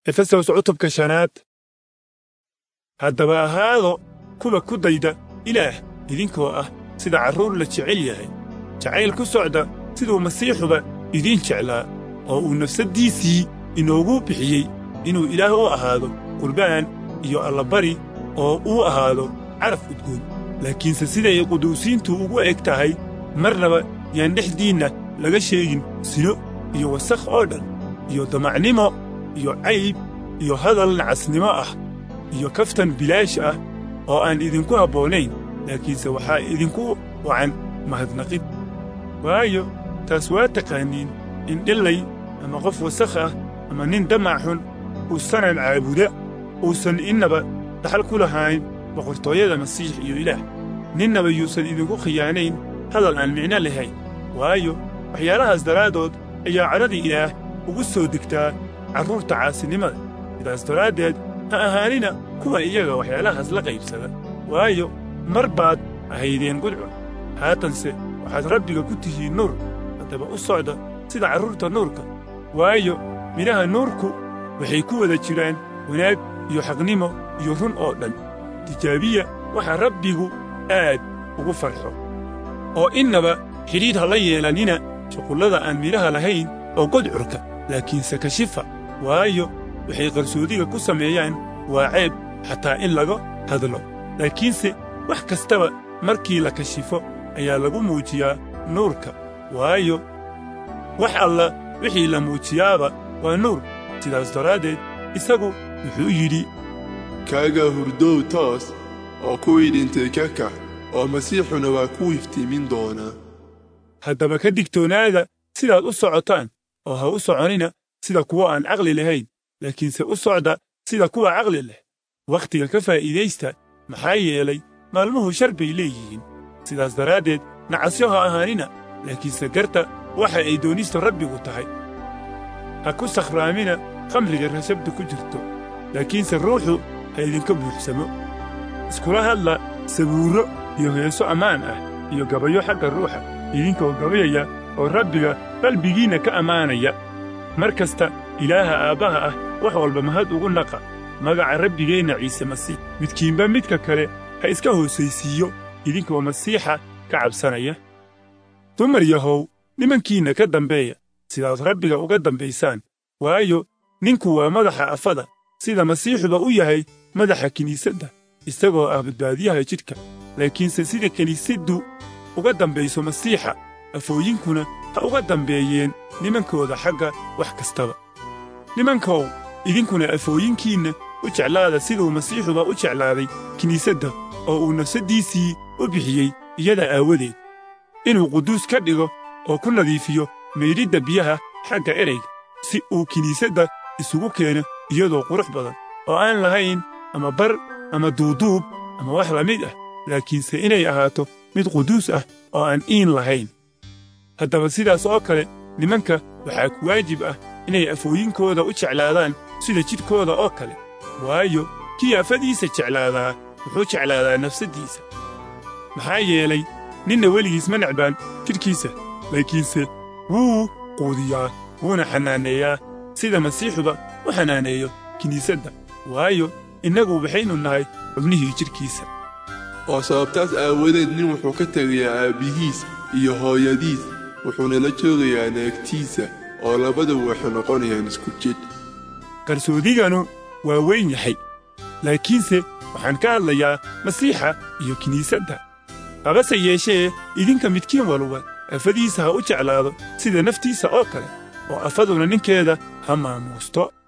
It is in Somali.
Efesos cutubka 5 haddaba ahaado kuwa ku dayda Ilaah idinkoo ah sida carruur la jecel yahay jacayl ku socda siduu Masiixuba idin jeclaa oo uu nafsadiisii inoogu bixiyey inuu Ilaah u ahaado qurbaan iyo allabari oo uu ahaado caraf udgoon laakiinse siday quduusiintu ugu eg tahay marnaba yaan dhexdiinna laga sheegin sino iyo wasakh oo dhan iyo damacnimo iyo cayb iyo hadal nacasnimo ah iyo kaftan bilaash ah oo aan idinku habboonayn laakiinse waxaa idinku wacan mahadnaqid waayo taas waa taqaaniin in dhillay ama qof wasakh ah ama nin damac xun uusanan caabuda uusan innaba dhaxal ku lahayn boqortooyada Masiix iyo Ilaah ninnaba yuusan idinku khiyaanayn hadal aan micno lahayn waayo waxyaalahaas daraadood ayaa cadhadii Ilaah ugu soo degtaa carruurta caasinimada sidaas daraaddeed ha ahaanina kuwa iyaga waxyaalahaas la qaybsada waayo mar baad ahaydeen gudcur haatanse waxaad rabbiga ku tihiin nuur haddaba u socda sida carruurta nuurka waayo midhaha nuurku waxay ku wada jiraan wanaag iyo xaqnimo iyo run oo dhan tijaabiya waxa rabbigu aad ugu farxo oo innaba xidhiidh ha la yeelanina shuqullada aan midhaha lahayn oo gudcurka laakiinse kashifa waayo waxay qarsoodiga ku sameeyaan waa ceeb xataa in laga hadlo laakiinse wax kastaba markii la kashifo ayaa lagu muujiyaa nuurka waayo wax alla wixii la muujiyaaba waa nuur sidaas daraaddeed isagu wuxuu yidhi kaaga hurdow toos oo kuwii dhintay ka kac oo Masiixuna waa ku iftiimin doonaa haddaba ka digtoonaada sidaad u socotaan oo ha u soconina sida kuwa aan caqli lahayn laakiinse u socda sida kuwa caqli leh wakhtiga ka faa'iidaysta maxaa yeelay maalmuhu shar bay leeyihiin sidaas daraaddeed nacasyo ha ahaanina laakiinse garta waxa ay doonista rabbigu tahay ha ku sakhraamina khamriga rasabda ku jirto laakiinse ruuxu ha idinka buuxsamo iskula hadla sabuuro iyo heeso ammaan ah iyo gabayo xagga ruuxa idinkoo gabayaya oo rabbiga qalbigiinna ka ammaanaya mar kasta ilaaha aabbaha ah wax walba mahad ugu naqa magaca rabbigeenna ciise masiix midkiinba midka kale ha iska hoosaysiiyo idinkoo masiixa ka cabsanaya dumar yahow nimankiinna ka dambeeya sidaad rabbiga uga dambaysaan waayo ninku waa madaxa afada sida masiixuba u yahay madaxa kiniisadda isagoo ah badbaadiyaha jidhka laakiinse sida kiniisaddu uga dambayso masiixa afooyinkuna ha uga dambeeyeen nimankooda xagga wax kastaba nimankow idinkuna afooyinkiinna u jeclaada siduu masiixuba u jeclaaday kiniisadda oo uu nafsaddiisii u bixiyey iyada aawadeed inuu quduus ka dhigo oo ku nadiifiyo maydhidda biyaha xagga erayga si uu kiniisadda isugu keeno iyadoo qurux badan oo aan lahayn ama bar ama duuduub ama wax la mid ah laakiinse inay ahaato mid quduus ah oo aan iin lahayn haddaba sidaas oo kale nimanka waxaa ku waajib ah inay afooyinkooda u jeclaadaan sida jidhkooda oo kale waayo kii afadiisa jeclaadaa wuxuu jeclaadaa nafsaddiisa maxaa yeelay ninna weligiis ma necbaan jidhkiisa laakiinse wuu quudiyaa wuuna xanaaneeyaa sida masiixuba u xanaaneeyo kiniisadda waayo innagu waxaynu nahay xubnihii jidhkiisa oo sababtaas aawadeed nin wuxuu ka tegayaa aabbihiis iyo hooyadiis wuxuuna la joogayaa naagtiisa oo labaduba waxay noqonayaan isku jidh qarsoodiganu waa weyn yahay laakiinse waxaan ka hadlayaa masiixa iyo kiniisadda habase yeeshee idinka midkiin walba afadiisa ha u jeclaado sida naftiisa oo kale oo afaduna ninkeeda ha maamuusto